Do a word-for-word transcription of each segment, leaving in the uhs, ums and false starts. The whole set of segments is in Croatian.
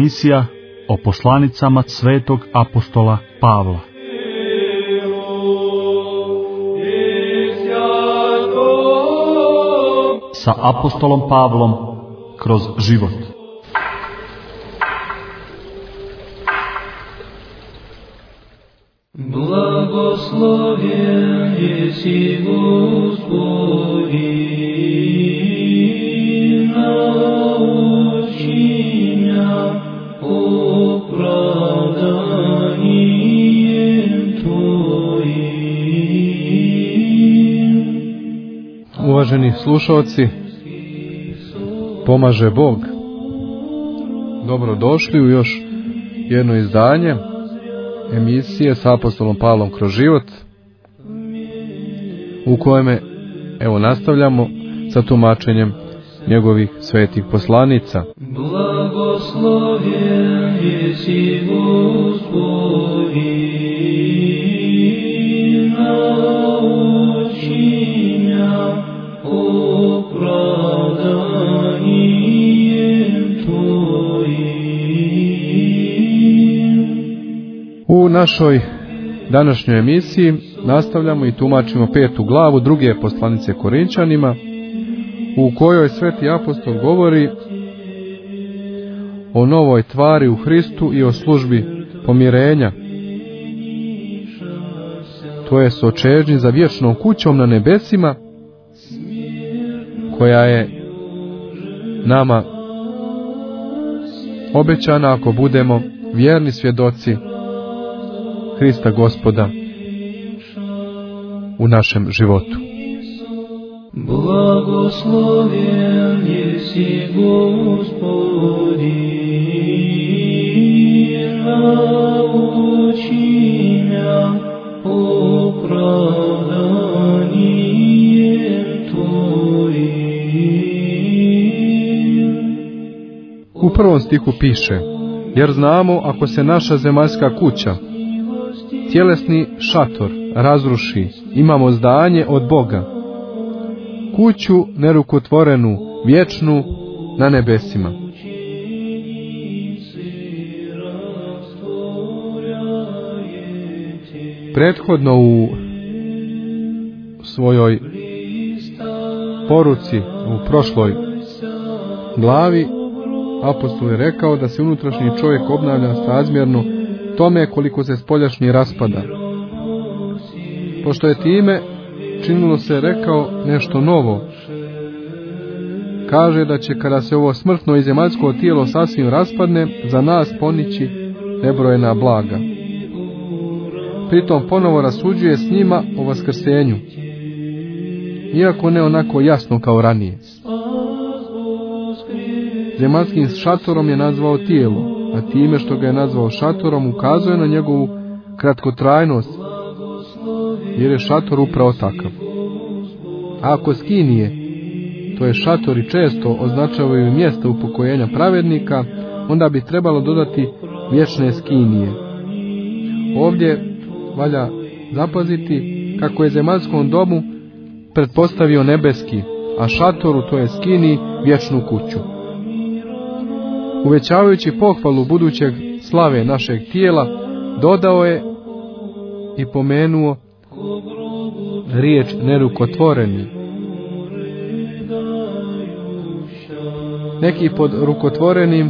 Emisija o poslanicama svetog apostola Pavla. Sa apostolom Pavlom kroz život. Blagoslovljen jesi Gospodi, nauči mja opravdanjem Tvojim. Uvaženi slušalci, pomaže Bog. Dobrodošli u još jedno izdanje emisije sa apostolom Pavlom kroz život, u kojeme evo nastavljamo sa tumačenjem njegovih svetih poslanica. Blagoslovljen jesi Gospodi, nauči mja opravdanjem Tvojim. U našoj današnjoj emisiji nastavljamo i tumačimo petu glavu druge poslanice Korinčanima, u kojoj sveti apostol govori o novoj tvari u Hristu i o službi pomirenja. To je sočežnji za vječnom kućom na nebesima, koja je nama obećana ako budemo vjerni svjedoci Hrista Gospoda u našem životu. Blagoslovljen jesi Gospodi, nauči mja opravdanjem Tvojim. U prvom stihu piše: jer znamo ako se naša zemaljska kuća, tjelesni šator, razruši, imamo zdanje od Boga, kuću nerukotvorenu, vječnu na nebesima. Prethodno u svojoj poruci u prošloj glavi apostol je rekao da se unutrašnji čovjek obnavlja srazmjerno tome koliko se spoljašnji raspada. Pošto je time činilo se rekao nešto novo, kaže da će kada se ovo smrtno i zemaljsko tijelo sasvim raspadne, za nas ponići nebrojena blaga. Pritom ponovo rasuđuje s njima o vaskrsenju, iako ne onako jasno kao ranije. Zemaljskim šatorom je nazvao tijelo, a time što ga je nazvao šatorom ukazuje na njegovu kratkotrajnost, jer je šator upravo takav. A ako skinije, to je šatori često označavaju mjesta upokojenja pravednika, onda bi trebalo dodati vječne skinije. Ovdje valja zapaziti kako je zemaljskom domu pretpostavio nebeski, a šatoru, to je skini, vječnu kuću. Uvećavajući pohvalu budućeg slave našeg tijela, dodao je i pomenuo riječ nerukotvoreni. Neki pod rukotvorenim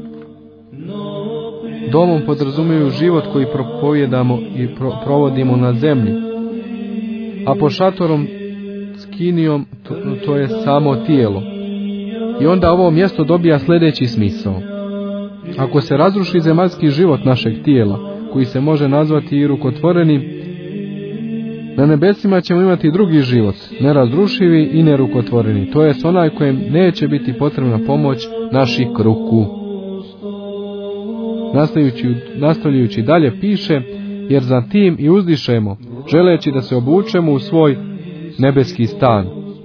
domom podrazumiju život koji propovijedamo i pro- provodimo na zemlji, a pod šatorom, skinijom, to, to je samo tijelo. I onda ovo mjesto dobija sljedeći smisao. Ako se razruši zemaljski život našeg tijela, koji se može nazvati i rukotvorenim, na nebesima ćemo imati drugi život, nerazrušivi i nerukotvoreni, to je onaj kojem neće biti potrebna pomoć naših ruku. Nastavljajući, nastavljajući dalje piše: jer za tim i uzdišemo, želeći da se obučemo u svoj nebeski stan.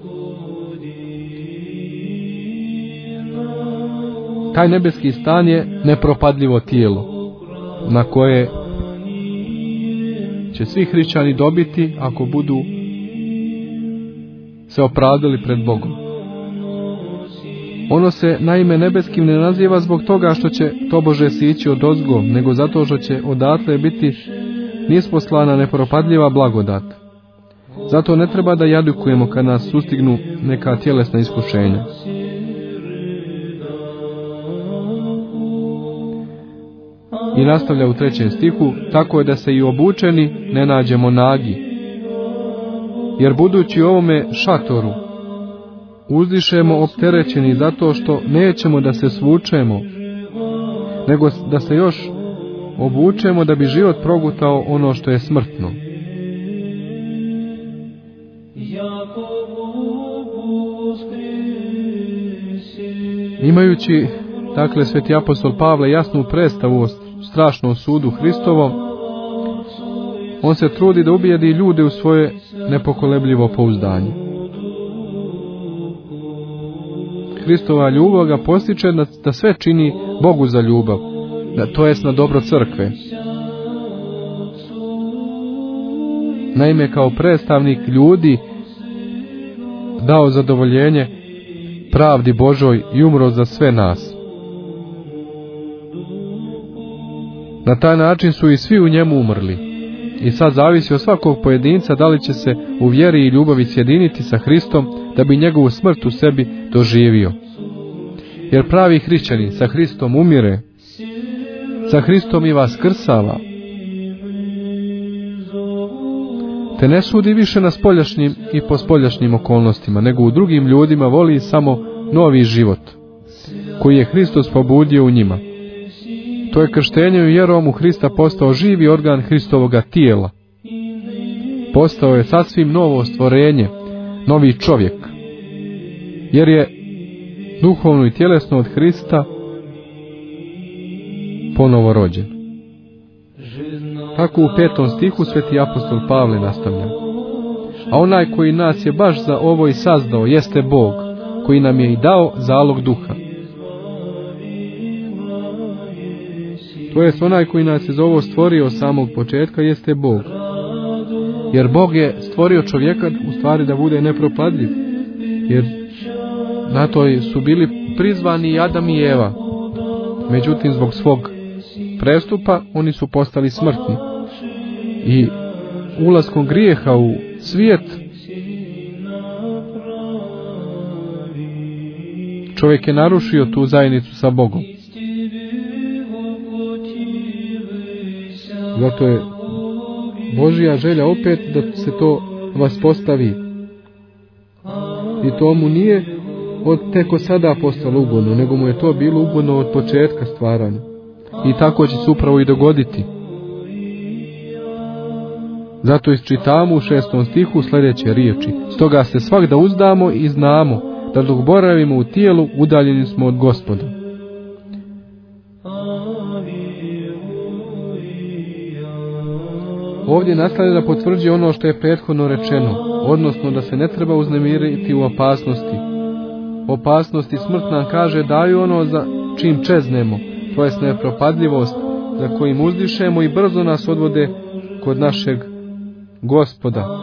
Taj nebeski stan je nepropadljivo tijelo, na koje će svi hrišćani dobiti ako budu se opravdali pred Bogom. Ono se naime nebeskim ne naziva zbog toga što će tobože sići odozgo, nego zato što će odatle biti nisposlana nepropadljiva blagodat. Zato ne treba da jadukujemo kad nas sustignu neka tjelesna iskušenja. I nastavlja u trećem stihu, tako je da se i obučeni ne nađemo nagi. Jer budući ovome šatoru, uzdišemo opterećeni zato što nećemo da se svučemo, nego da se još obučemo da bi život progutao ono što je smrtno. Imajući, dakle, sveti apostol Pavle jasnu predstavu o strašnom sudu Hristovom, on se trudi da ubijedi ljude u svoje nepokolebljivo pouzdanje. Hristova ljubav ga postiče da sve čini Bogu za ljubav, da to jest na dobro crkve. Naime, kao predstavnik ljudi dao zadovoljenje pravdi Božoj i umro za sve nas. Na taj način su i svi u njemu umrli. I sad zavisi od svakog pojedinca da li će se u vjeri i ljubavi sjediniti sa Hristom da bi njegovu smrt u sebi doživio. Jer pravi hrišćanin sa Hristom umire, sa Hristom i vaskrsava, te ne sudi više na spoljašnjim i po spoljašnjim okolnostima, nego u drugim ljudima voli samo novi život, koji je Hristos pobudio u njima. To je krštenjem i vjerom u Hrista postao živi organ Hristovoga tijela. Postao je sasvim novo stvorenje, novi čovjek, jer je duhovno i tjelesno od Hrista ponovo rođen. Tako u petom stihu sveti apostol Pavle nastavlja. A onaj koji nas je baš za ovo i sazdao jeste Bog, koji nam je i dao zalog duha. To jest onaj koji nas je za ovo stvorio od samog početka jeste Bog. Jer Bog je stvorio čovjeka u stvari da bude nepropadljiv. Jer na to su bili prizvani i Adam i Eva. Međutim, zbog svog prestupa oni su postali smrtni. I ulaskom grijeha u svijet čovjek je narušio tu zajednicu sa Bogom. Zato je Božja želja opet da se to vas postavi. I to mu nije od teko sada postalo ugodno, nego mu je to bilo ugodno od početka stvaranja. I tako će se upravo i dogoditi. Zato isčitamo u šestom stihu sljedeće riječi. Stoga se svakda uzdamo i znamo da dok boravimo u tijelu udaljeni smo od Gospoda. Ovdje nastavlja da potvrđuje ono što je prethodno rečeno, odnosno da se ne treba uznemiriti u opasnosti. Opasnosti smrt nam kaže daju ono za čim čeznemo, to jest nepropadljivost za kojim uzdišemo i brzo nas odvode kod našeg Gospoda.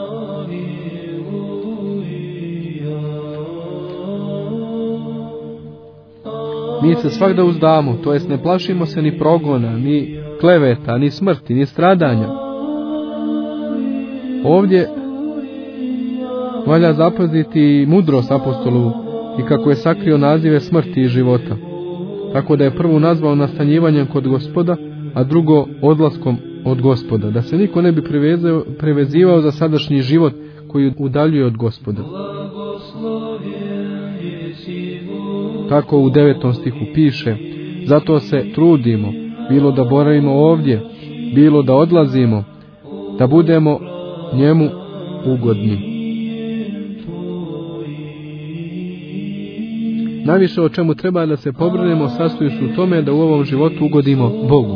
Mi se svakda uzdamo, to jest ne plašimo se ni progona, ni kleveta, ni smrti, ni stradanja. Ovdje valja zapaziti mudrost apostolu i kako je sakrio nazive smrti i života. Tako da je prvo nazvao nastanjivanjem kod Gospoda, a drugo odlaskom od Gospoda, da se niko ne bi prevezivao za sadašnji život koji udaljuje od Gospoda. Tako u devetom stihu piše, zato se trudimo, bilo da boravimo ovdje, bilo da odlazimo, da budemo njemu ugodni. Najviše o čemu treba da se pobrinemo sastoji se u tome da u ovom životu ugodimo Bogu.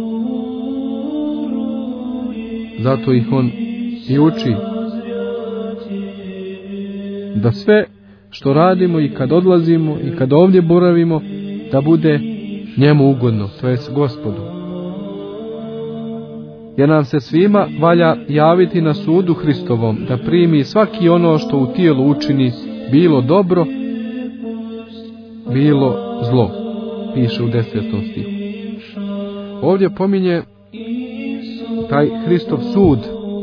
Zato ih on i uči da sve što radimo i kad odlazimo i kad ovdje boravimo da bude njemu ugodno, to jest Gospodu. Jer nam se svima valja javiti na sudu Hristovom da primi svaki ono što u tijelu učini bilo dobro, bilo zlo, piše u desetom stihu. Ovdje pominje taj Hristov sud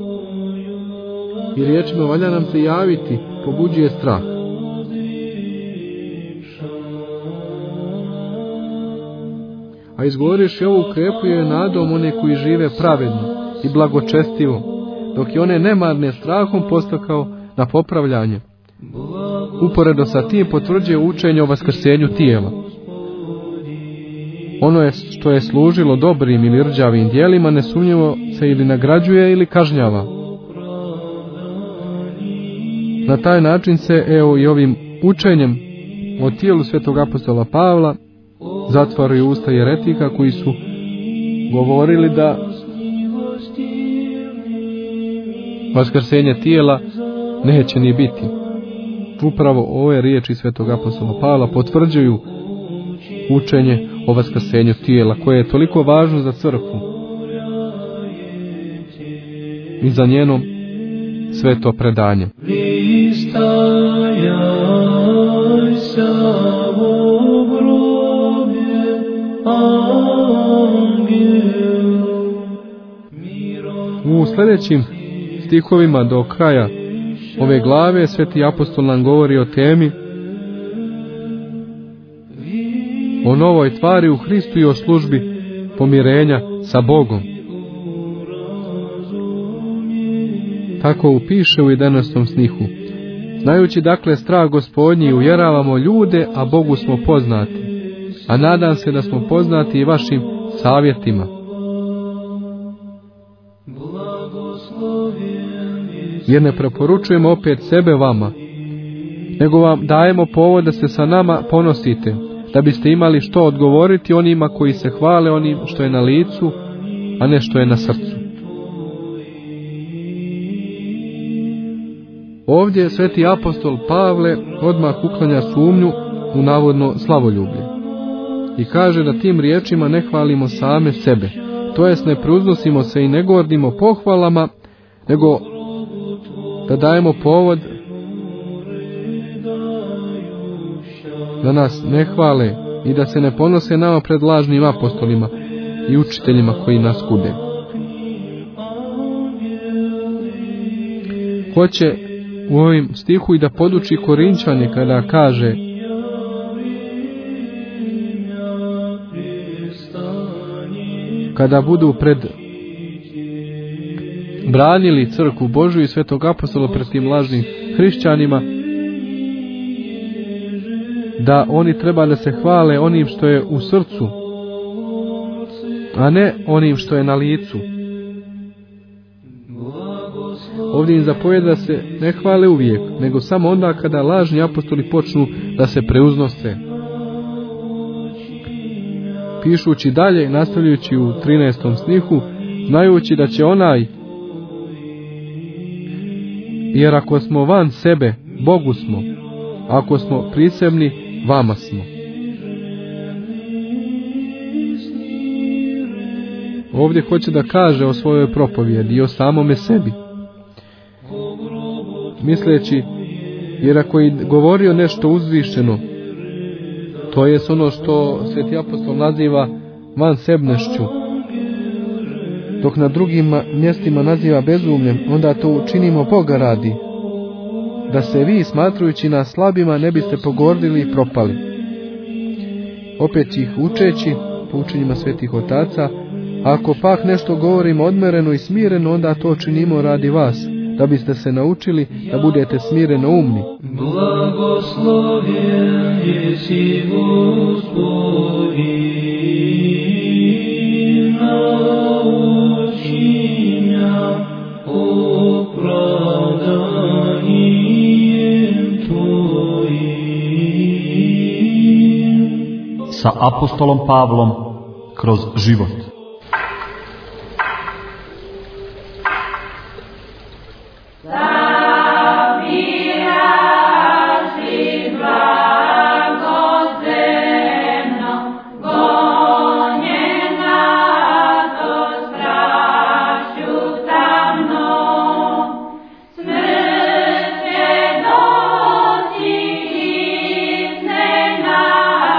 i riječima valja nam se javiti, pobuđuje strah. A izgovoriš i ovo ukrepuje nadom one koji žive pravedno i blagočestivo, dok je one nemarne strahom postakao na popravljanje. Uporedo sa tim potvrđuje učenje o vaskrsenju tijela. Ono je što je služilo dobrim ili rđavim djelima nesumnjivo se ili nagrađuje ili kažnjava. Na taj način se evo i ovim učenjem o tijelu svetog apostola Pavla zatvaraju usta jeretika koji su govorili da vaskrsenje tijela neće ni biti. Upravo ove riječi svetog apostola Pavla potvrđuju učenje o vaskrsenju tijela, koje je toliko važno za crkvu i za njeno sveto predanje. U sljedećim stihovima do kraja ove glave sveti apostol nam govori o temi o novoj tvari u Hristu i o službi pomirenja sa Bogom. Tako upiše u jedanaestom stihu. Znajući dakle strah Gospodnji uvjeravamo ljude, a Bogu smo poznati. A nadam se da smo poznati i vašim savjetima. Jer ne preporučujemo opet sebe vama, nego vam dajemo povod da se sa nama ponosite, da biste imali što odgovoriti onima koji se hvale onim što je na licu, a ne što je na srcu. Ovdje sveti apostol Pavle odmah uklanja sumnju u navodno slavoljublje i kaže da tim riječima ne hvalimo same sebe, to jest ne preuznosimo se i ne gordimo pohvalama, nego da dajemo povod da nas ne hvale i da se ne ponose nama pred lažnim apostolima i učiteljima koji nas kude. Hoće u ovim stihu i da poduči Korinčane kada kaže: kada budu pred branili crkvu Božju i svetog apostola pred tim lažnim hrišćanima, da oni treba da se hvale onim što je u srcu, a ne onim što je na licu. Ovdje im zapovjeda da se ne hvale uvijek, nego samo onda kada lažni apostoli počnu da se preuznose. Pišući dalje, nastavljajući u trinaestom stihu, znajući da će onaj, jer ako smo van sebe, Bogu smo, ako smo prisebni, vama smo. Ovdje hoće da kaže o svojoj propovjedi i o samome sebi, misleći, jer ako je govorio nešto uzvišeno, to je ono što sveti apostol naziva vansebnošću, dok na drugim mjestima naziva bezumljem, onda to učinimo Boga radi, da se vi, smatrujući nas slabima, ne biste pogordili i propali. Opet ih učeći po učenjima svetih otaca, ako pak nešto govorimo odmereno i smireno, onda to činimo radi vas, da biste se naučili da budete smireno umni. Blagoslovljen jesi Gospodi, nauči mja opravdanjem Tvojim. Sa apostolom Pavlom kroz život. Smrt svjedoci istne naše.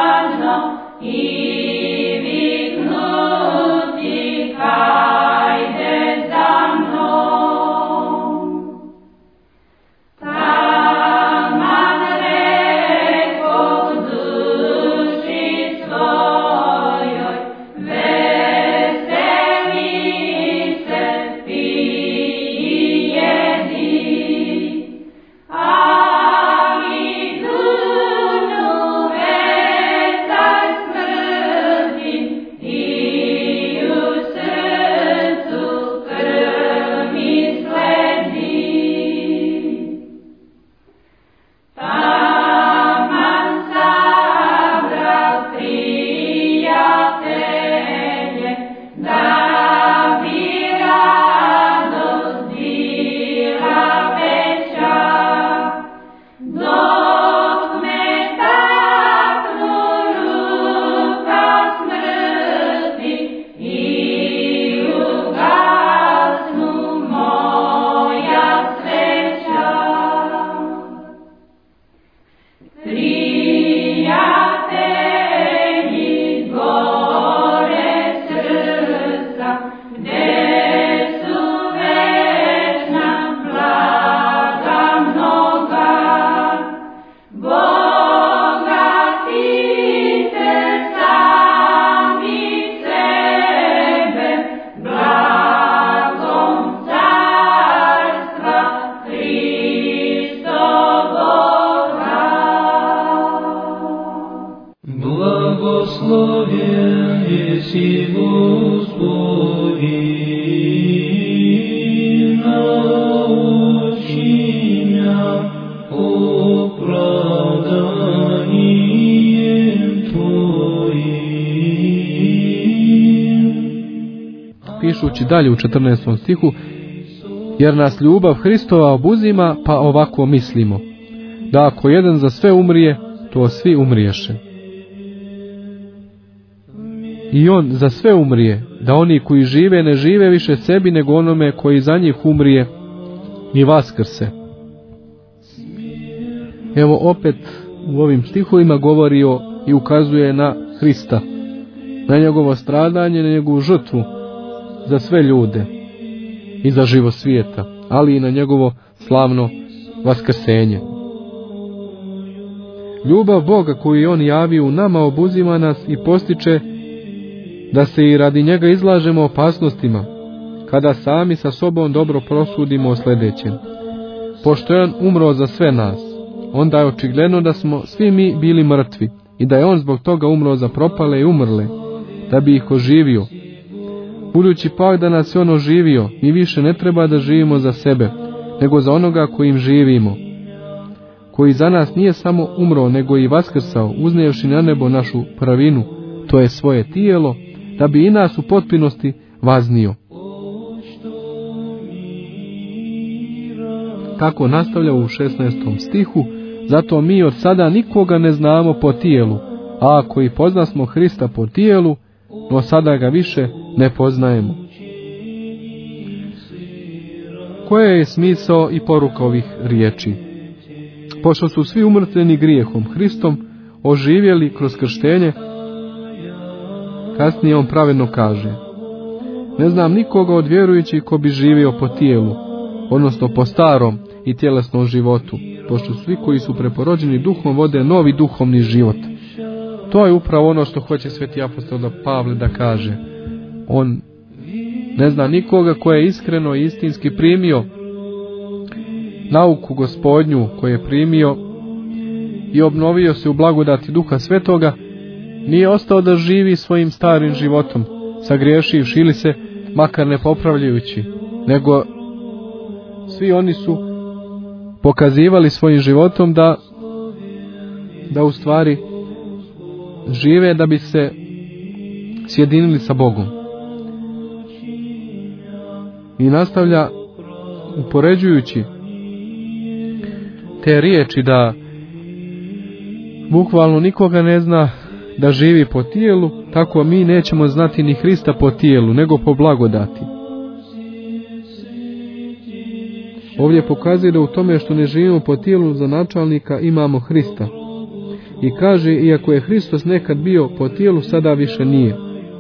Blagosloven jesi Gospodi, nauči mja opravdanjem Tvojim. Pišući dalje u četrnaestom stihu, jer nas ljubav Hristova obuzima, pa ovako mislimo, da ako jedan za sve umrije, to svi umriješe. I on za sve umrije, da oni koji žive ne žive više sebi, nego onome koji za njih umrije i vaskrse. Evo opet u ovim stihovima govori o i ukazuje na Hrista, na njegovo stradanje, na njegovu žrtvu za sve ljude i za život svijeta, ali i na njegovo slavno vaskrsenje. Ljubav Boga koju je on javio u nama obuzima nas i postiče da se i radi njega izlažemo opasnostima, kada sami sa sobom dobro prosudimo o sljedećem. Pošto je on umro za sve nas, onda je očigledno da smo svi mi bili mrtvi i da je on zbog toga umro za propale i umrle, da bi ih oživio. Budući pak da nas je on oživio, mi više ne treba da živimo za sebe, nego za onoga kojim živimo, koji za nas nije samo umro, nego i vaskrsao, uznijevši na nebo našu pravinu, to je svoje tijelo, da bi i nas u potpunosti vaznio. Tako nastavlja u šesnaestom stihu, zato mi od sada nikoga ne znamo po tijelu, a ako i poznasmo Hrista po tijelu, no sada ga više ne poznajemo. Koje je smisao i poruka ovih riječi? Pošto su svi umrtveni grijehom, Hristom oživjeli kroz krštenje, kasnije on pravedno kaže: ne znam nikoga od vjerujućih ko bi živio po tijelu, odnosno po starom i tjelesnom životu, pošto svi koji su preporođeni duhom vode novi duhovni život. To je upravo ono što hoće sveti apostol Pavle da kaže. On ne zna nikoga ko je iskreno i istinski primio nauku Gospodnju, koje je primio i obnovio se u blagodati Duha Svetoga, nije ostao da živi svojim starim životom, sagriješivši ili se makar ne popravljajući, nego svi oni su pokazivali svojim životom da da u stvari žive da bi se sjedinili sa Bogom. I nastavlja upoređujući te riječi da bukvalno nikoga ne zna da živi po tijelu, tako mi nećemo znati ni Hrista po tijelu, nego po blagodati. Ovdje pokazuje da u tome što ne živimo po tijelu za načalnika imamo Hrista. I kaže, iako je Hristos nekad bio po tijelu, sada više nije.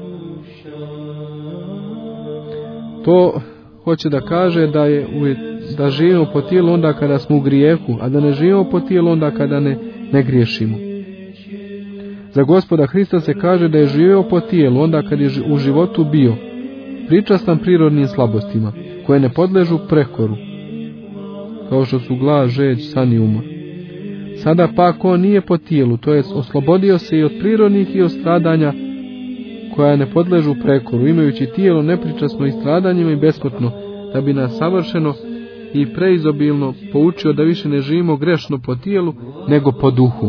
To hoće da kaže da, je, da živimo po tijelu onda kada smo u grijehu, a da ne živimo po tijelu onda kada ne, ne griješimo. Za Gospoda Hrista se kaže da je živio po tijelu onda kad je u životu bio pričastan prirodnim slabostima, koje ne podležu prekoru, kao što su glas, žeđ, san i umor. Sada pak on nije po tijelu, to jest oslobodio se i od prirodnih i od stradanja koja ne podležu prekoru, imajući tijelo nepričasno i stradanjima i besmrtno, da bi nas savršeno i preizobilno poučio da više ne živimo grešno po tijelu, nego po duhu.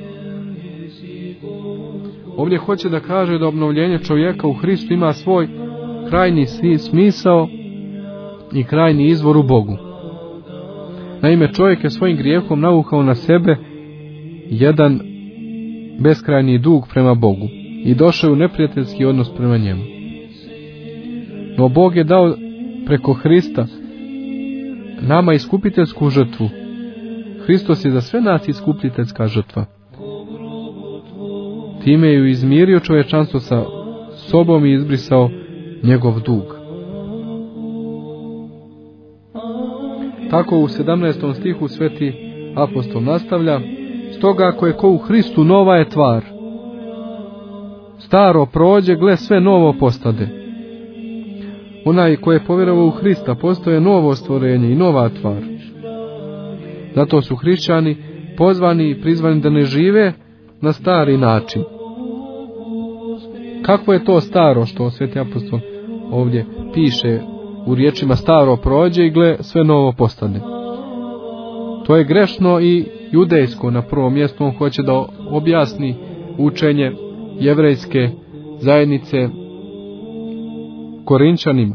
Ovdje hoće da kaže da obnovljenje čovjeka u Hristu ima svoj krajnji smisao i krajnji izvor u Bogu. Naime, čovjek je svojim grijehom navukao na sebe jedan beskrajni dug prema Bogu i došao u neprijateljski odnos prema njemu. No Bog je dao preko Hrista nama iskupiteljsku žrtvu, Hristos je za sve nas iskupiteljska žrtva. Time je ju izmirio čovječanstvo sa sobom i izbrisao njegov dug. Tako u sedamnaestom stihu sveti apostol nastavlja: stoga ako je ko u Hristu, nova je tvar. Staro prođe, gle, sve novo postade. Onaj ko je povjerovao u Hrista postaje novo stvorenje i nova tvar. Zato su hrišćani pozvani i prizvani da ne žive na stari način. Kakvo je to staro što sveti apostol ovdje piše u riječima staro prođe i gle, sve novo postade? To je grešno i judejsko na prvom mjestu. On hoće da objasni učenje jevrejske zajednice Korinčanima.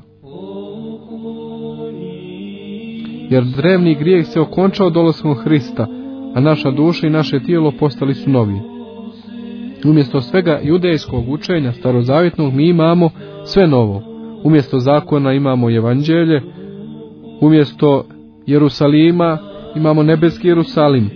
Jer drevni grijeh se okončao dolaskom Hrista, a naša duša i naše tijelo postali su novi. Umjesto svega judejskog učenja starozavjetnog mi imamo sve novo. Umjesto zakona imamo evanđelje, umjesto Jerusalima imamo nebeski Jerusalim.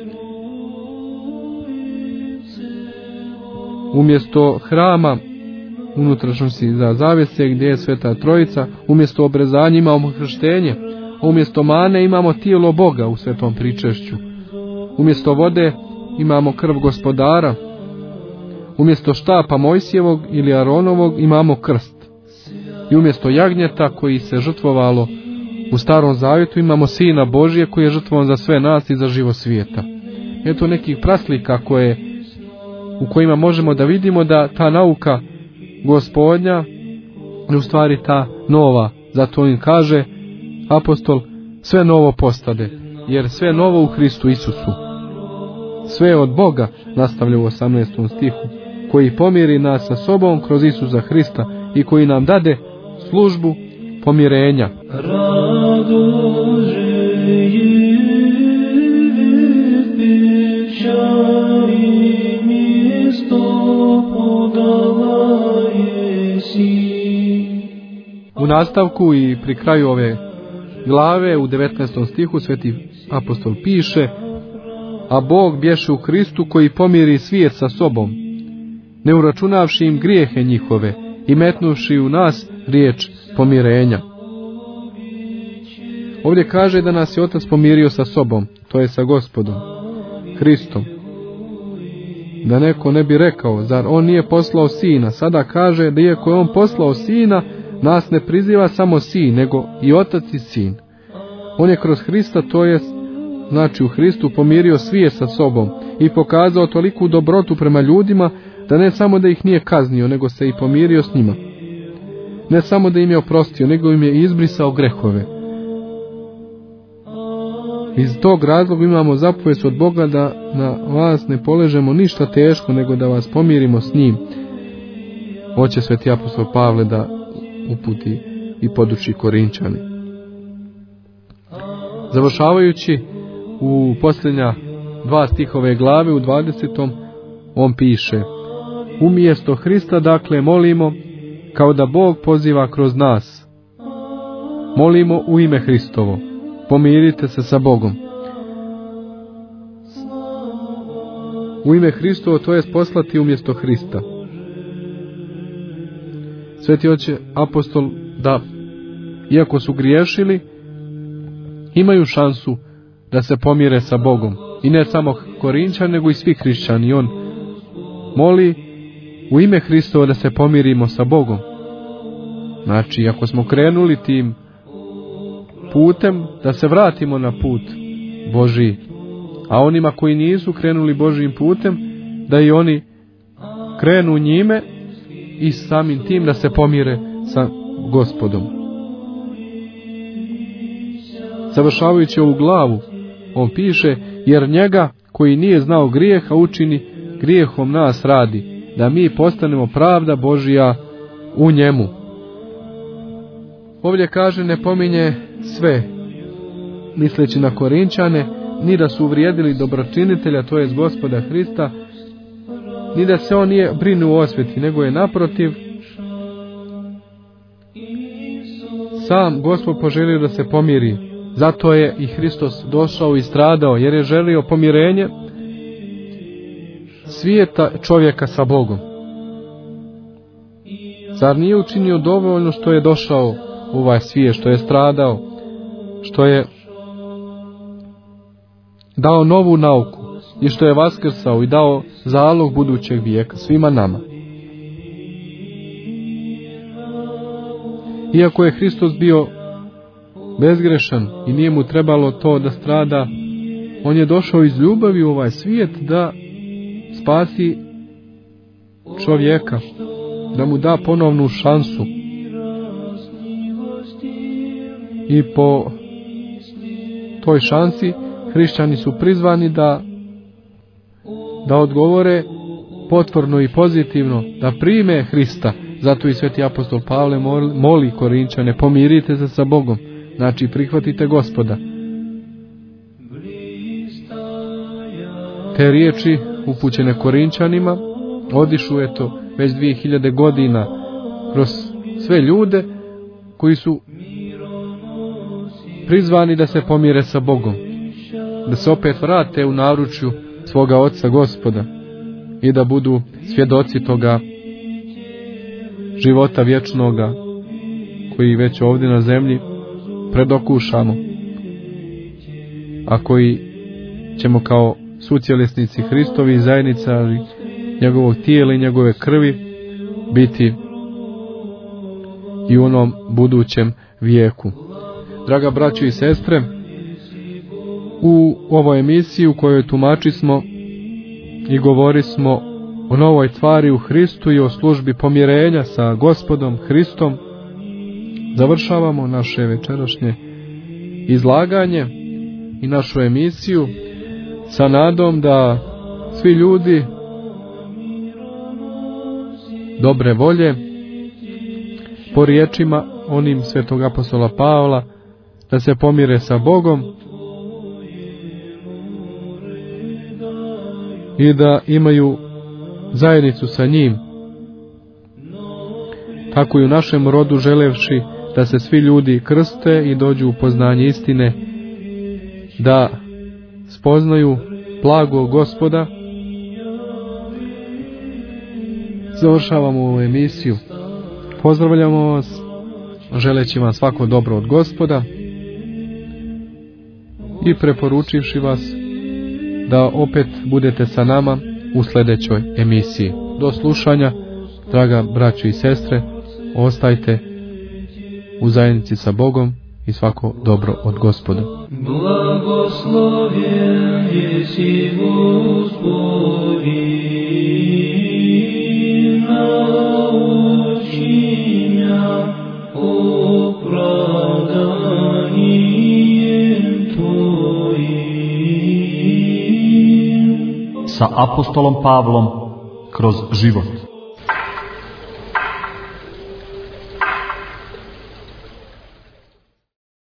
Umjesto hrama unutrašnjosti za zavjese gdje je Sveta Trojica, umjesto obrezanja imamo krštenje, umjesto mane imamo tijelo Boga u svetom pričešću. Umjesto vode imamo krv Gospodara. Umjesto štapa Mojsijevog ili Aronovog imamo krst. I umjesto jagnjeta koji se žrtvovalo u Starom Zavjetu imamo Sina Božije koji je žrtvovan za sve nas i za život svijeta. Eto nekih praslika koje, u kojima možemo da vidimo da ta nauka Gospodnja je u stvari ta nova. Zato im kaže apostol, sve novo postade, jer sve novo u Hristu Isusu. Sve je od Boga, nastavlja u osamnaestom stihu, koji pomiri nas sa sobom kroz Isusa Hrista i koji nam dade službu pomirenja. U nastavku i pri kraju ove glave u devetnaestom stihu sveti apostol piše: a Bog bješe u Hristu koji pomiri svijet sa sobom, ne uračunavši im grijehe njihove i metnuvši u nas riječ pomirenja. Ovdje kaže da nas je Otac pomirio sa sobom, to je sa Gospodom Hristom. Da neko ne bi rekao, zar on nije poslao Sina? Sada kaže da iako je on poslao Sina, nas ne priziva samo Sin, nego i Otac i Sin. On je kroz Hrista, to je znači u Hristu, pomirio svijet sa sobom i pokazao toliku dobrotu prema ljudima da ne samo da ih nije kaznio, nego se i pomirio s njima. Ne samo da im je oprostio, nego im je izbrisao grehove. Iz tog razloga imamo zapovijest od Boga da na vas ne poležemo ništa teško, nego da vas pomirimo s njim. Hoće sveti apostol Pavle da uputi i poduči Korinčane. Završavajući u posljednja dva stihove glave u dvadesetom on piše: umjesto Hrista dakle molimo kao da Bog poziva kroz nas. Molimo u ime Hristovo, pomirite se sa Bogom. U ime Hristovo, to je poslati umjesto Hrista. Sveti oče apostol da, iako su griješili, imaju šansu da se pomire sa Bogom. I ne samo Korinčani, nego i svi hrišćani. On moli u ime Hristova da se pomirimo sa Bogom. Znači, ako smo krenuli tim putem, da se vratimo na put Božji. A onima koji nisu krenuli Božjim putem, da i oni krenu njime i samim tim da se pomire sa Gospodom. Završavajući ovu glavu, on piše: jer njega koji nije znao grijeha učini grijehom nas radi, da mi postanemo pravda Božja u njemu. Ovdje kaže, ne pominje sve, misleći na Korinčane, ni da su uvrijedili dobročinitelja, to jest Gospoda Hrista, ni da se on nije brinuo o osveti, nego je naprotiv sam Gospod poželio da se pomiri Zato je i Hristos došao i stradao, jer je želio pomirenje svijeta čovjeka sa Bogom. Zar nije učinio dovoljno što je došao u ovaj svijet, što je stradao, što je dao novu nauku i što je vaskrsao i dao zalog budućeg vijeka svima nama? Iako je Hristos bio bezgrešan i nije mu trebalo to da strada, on je došao iz ljubavi u ovaj svijet da spasi čovjeka, da mu da ponovnu šansu. I po toj šansi hrišćani su prizvani da da odgovore potvorno i pozitivno, da prime Hrista. Zato i sveti apostol Pavle moli Korinčane, pomirite se sa Bogom, znači prihvatite Gospoda. Te riječi upućene Korinčanima odišu eto već dvije hiljade godina kroz sve ljude koji su prizvani da se pomire sa Bogom, da se opet vrate u naručju svoga Oca Gospoda i da budu svjedoci toga života vječnoga koji već ovdje na zemlji predokušamo, a koji ćemo kao sucjelesnici Hristovi i zajedničari njegovog tijela i njegove krvi biti i u onom budućem vijeku. Draga braćo i sestre, u ovoj emisiji u kojoj tumačismo i govorismo o novoj tvari u Hristu i o službi pomirenja sa Gospodom Hristom, završavamo naše večerašnje izlaganje i našu emisiju sa nadom da svi ljudi dobre volje po riječima onim svetog apostola Pavla da se pomire sa Bogom i da imaju zajednicu sa njim. Tako i u našem rodu želevši da se svi ljudi krste i dođu u poznanje istine, da spoznaju blago Gospoda. Završavamo ovu emisiju. Pozdravljamo vas, želeći vam svako dobro od Gospoda i preporučivši vas da opet budete sa nama u sljedećoj emisiji. Do slušanja, draga braćo i sestre, ostajte u zajednici sa Bogom i svako dobro od Gospoda. Blagoslovljen jesi Gospodi, nauči mja opravdanjem Tvojim. Sa apostolom Pavlom kroz život.